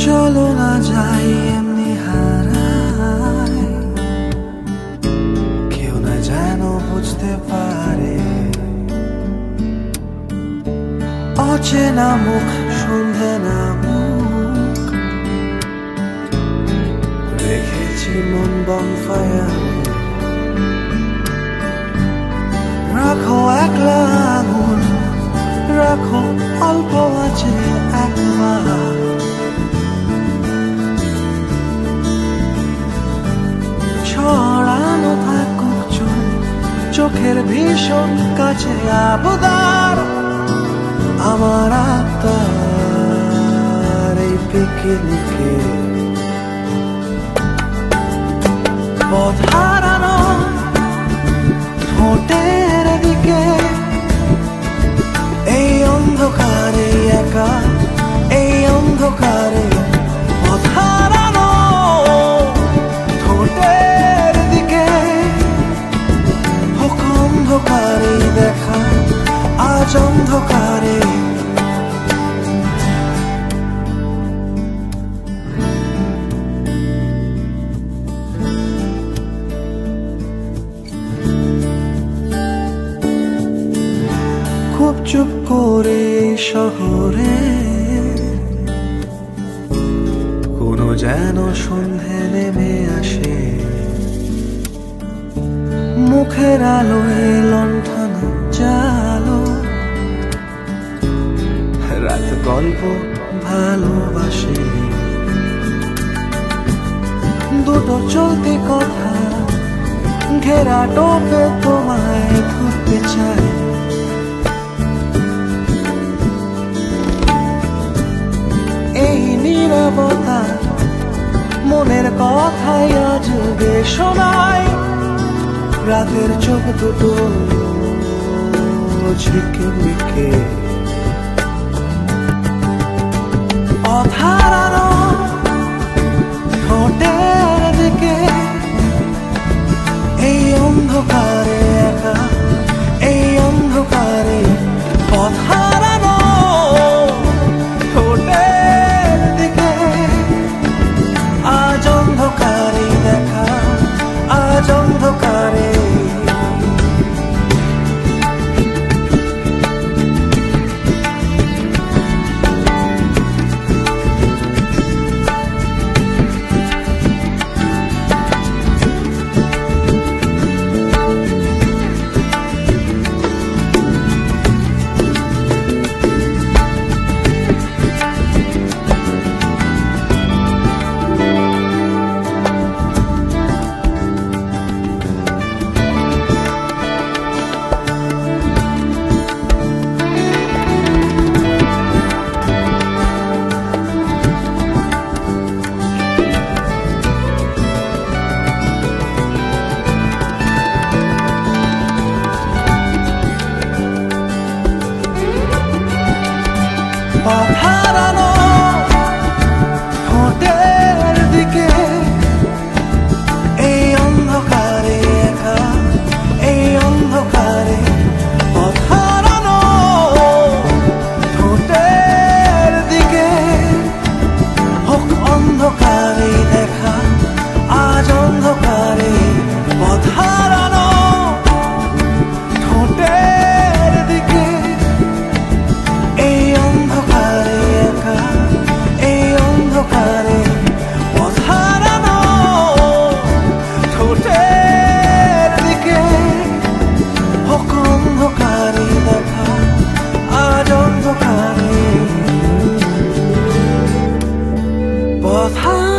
চলো না যাই এমনি হারাই, কেউ না যেন বুঝতে পারে। অচেনা মুখ, সন্ধে না মুখ, রেখেছি মন বনফায়ারে। রাখো একলা আগুন, রাখো অল্প আছে একবার। ছড়ানো থাকুক চোখের ভীষণ কাছে আবদার। আমার আত্মার এই পিকনিকে পথ হারানো ঠোঁটের দিকে, এই অন্ধকারে একা, এই অন্ধকারে পথ হারানো ঠোঁটের দিকে। হোক অন্ধকারে দেখা, আজ অন্ধকারে। খুব চুপ করে শহরে কোনো যেন সন্ধে নেমে আসে। মুখের আলোয় লণ্ঠন জালো, রাত গল্প ভালোবাসে। দুটো চলতি কথা ঘেরা টোপে তোমায় ধরতে চায়। এই নীরবতা মনের কথাই আজ গে শোনায়। রাতের চোখ দুটো ঝিকিমিকে অধারানো ঠোঁটের দিকে, এই অন্ধকারে একা, এই অন্ধকারে পথ হারানো ঠোঁটের দিকে। আজ অন্ধকারে দেখা, আজ অন্ধকারে। পথ হারানো ঠোঁটের দিকে, এই অন্ধকারে একা, এই অন্ধকারে পথ হারানো ঠোঁটের দিকে। হোক অন্ধকারে দেখা, আজ অন্ধকারে পথ হারানো ঠোঁটের দিকে। এই অন্ধকারে একা, এই অন্ধকারে পথ হারানো ঠোঁটের দিকে। হোক অন্ধকারে দেখা, আজ অন্ধকারে পথ